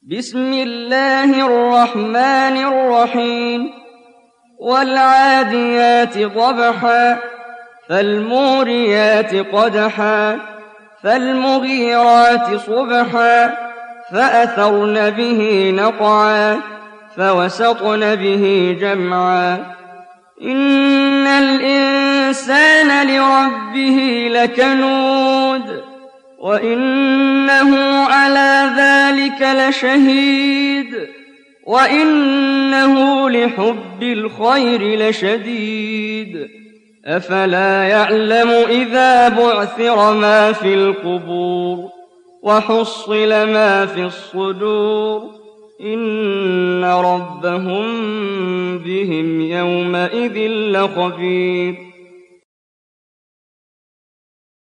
بسم الله الرحمن الرحيم والعاديات ضبحا فالموريات قدحا فالمغيرات صبحا فأثرن به نقعا فوسطن به جمعا إن الإنسان لربه لكنود وإنه على ذلك لشهيد وإنه لحب الخير لشديد أفلا يعلم إذا بعثر ما في القبور وحصل ما في الصدور إن ربهم بهم يومئذ لخبير